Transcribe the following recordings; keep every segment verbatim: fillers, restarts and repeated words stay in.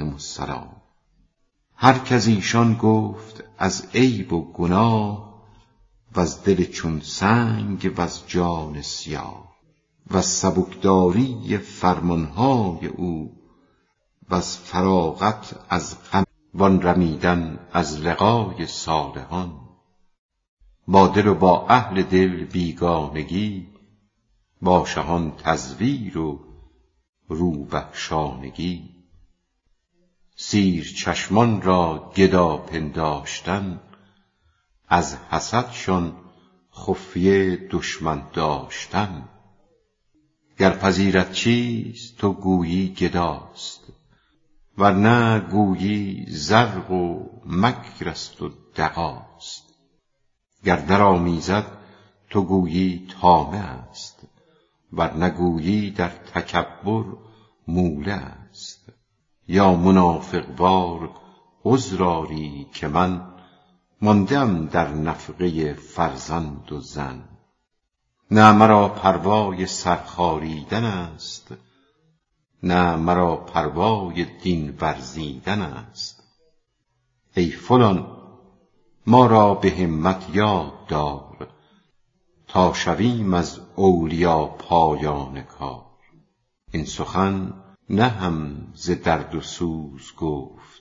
علیهم السلام. هر کز ایشان گفت از عیب و گناه، وز دل چون سنگ وز جان سیاه، وز سبکداری فرمانهای او، وز فراغت از غم وان رمیدن از لقای صالحان. با دل و با اهل دل بیگانگی، با شهان تزویر و روبه شانگی. سیر چشمان را گدا پنداشتن، از حسدشان خفیه دشمن داشتن. گر پذیرد چیز تو گویی گداست، ورنه گویی زرق و مکر است و دغاست. گر در آمیزد تو گویی طامع است، ورنه گویی در تکبر موله است. یا منافق وار عذر آری که من، ماندم در نفقه فرزند و زن. نه مرا پروای سرخاریدن است، نه مرا پروای دین ورزیدن است. ای فلان ما را به همت یاد دار، تا شویم از اولیا پایان کار. این سخن نه هم ز درد و سوز گفت،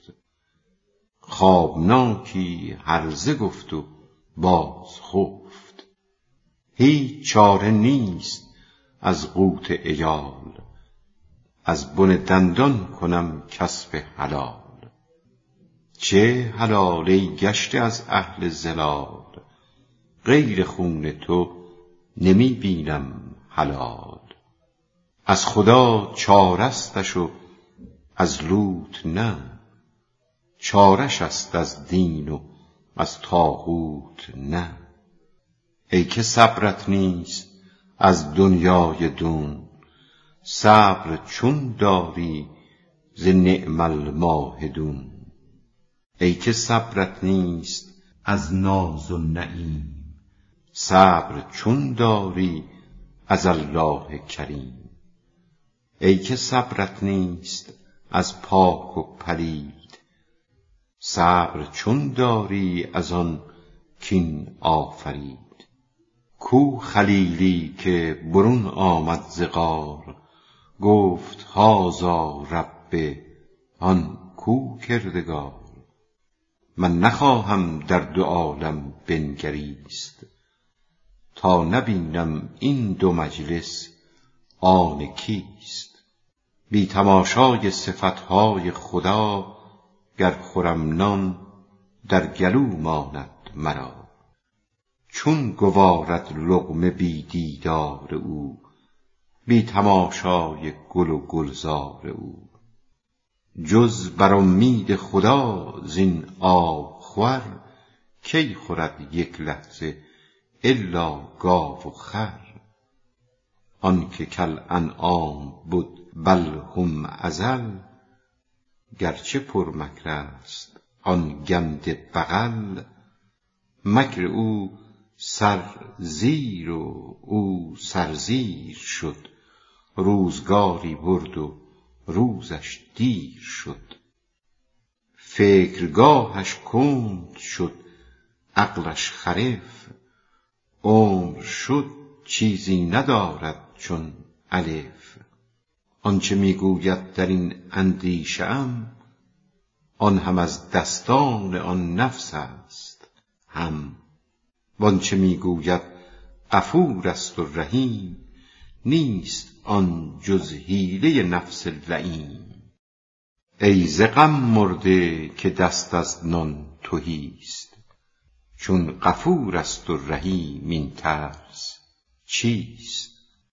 خوابناکی هرزه گفت و باز خفت. هیچ چاره نیست از قوت عیال، از بن دندان کنم کسب حلال. چه حلال ای گشته از اهل ضلال، غیر خون تو نمی بینم حلال. از خدا چارستش و از لوت نه، چارش است از دین و از طاغوت نه. ای که صبرت نیست از دنیای دون، صبر چون داری ز نعم الماهدون. ای که صبرت نیست از ناز و نعیم، صبر چون داری از الله کریم. ای که صبرت نیست از پاک و پلید، صبر چون داری از آن کین آفرید. کو خلیلی که برون آمد ز غار، گفت هذا رب آن کو کردگار. من نخواهم در دو عالم بنگریست، تا نبینم این دو مجلس آن کیست. بی تماشای صفتهای خدا، گر خورم نان در گلو ماند مرا. چون گوارد لقمه بی دیدار او، بی تماشای گل و گلزار او. جز بر امید خدا زین آب خور، کی خورد یک لحظه الا گاو و خر. آن که کل انعام بد بل هم اضل، گرچه پر مکر است آن گند بغل. مکر او سر زیر و او سرزیر شد، روزگاری برد و روزش دیر شد. فکرگاهش کند شد عقلش خرف، عمر شد چیزی ندارد چون الف. آنچه میگوید در این اندیشه ام، آن هم از دستان آن نفس است هم. وانچه میگوید غفور است و رحیم، نیست آن جز حیله نفس لئیم. ای ز غم مرده که دست از نان تهیست، چون غفور است و رحیم این ترس چیست؟